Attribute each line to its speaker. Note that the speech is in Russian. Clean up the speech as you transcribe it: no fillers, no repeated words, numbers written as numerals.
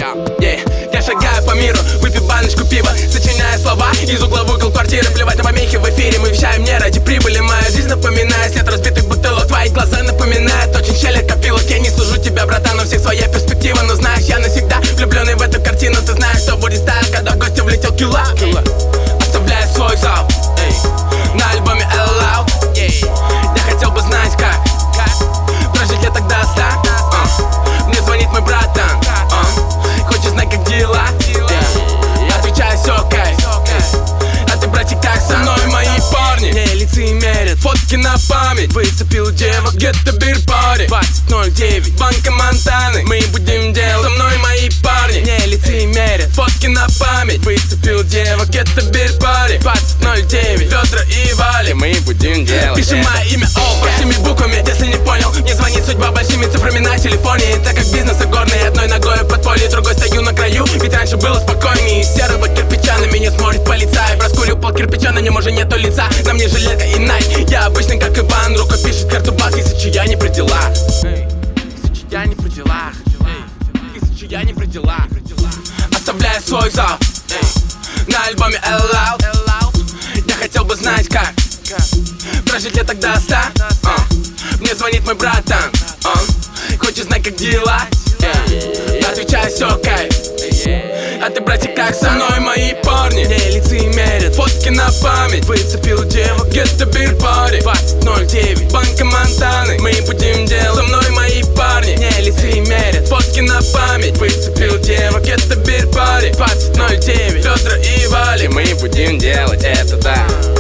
Speaker 1: Я шагаю по миру, выпив баночку пива, сочиняя слова из угла в угол квартиры. Плевать на помехи в эфире, мы вещаем не ради прибыли. Моя жизнь напоминает след разбитых бутылок. Твои глаза напоминают очень щель копилок. Я не сужу тебя, братан, у всех своя перспектива. Но знаешь, я навсегда влюбленный в эту картину. Ты знаешь, что будет стайл, когда в гости влетел килла. Оставляя свой зал на альбоме Allow. Я хотел бы знать, как прожить лето до 100. Мне звонит мой братан, хочет знать, как дела. Отвечаю, все окей. А ты, братик, как со мной? Мои парни мне лицемерят, фотки на память. Выцепил девок, где-то бир-пари 20:09, банка Монтаны. Мы будем делать. Со мной мои парни мне лицемерят, фотки на память. Выцепил девок, где-то бир-пари 20:09, Федор и Вали. Мы будем делать. Пишем мое имя большими буквами. Если не понял, мне звонит судьба большими цифрами на телефоне. И так как бизнес горный, одной ногой в подполье, другой стою на краю. Ведь раньше было спокойнее. Из серого кирпича на меня смотрит полицай. Раскурил пол кирпича, на нем уже нету лица. На мне жилетка и найк. Я обычный, как Иван, рукой пишет карту бас. Если чья не при делах, если чья не при делах, если чья не при делах. Оставляя свой зал на альбоме Allow. Я хотел бы знать, как прожить лето до 100. Мне звонит мой братан, хочет знать, как дела. Отвечаю, все окей. А ты, братик, как со мной? Мои парни мне лицемерят, фотки на память. Выцепил девок, где-то бир-пари 20:09, банка Монтаны. Мы будем делать. Со мной мои парни мне лицемерят, фотки на память. Выцепил девок, где-то бир-пари 20:09, Федор и Вали. Мы будем делать это, да.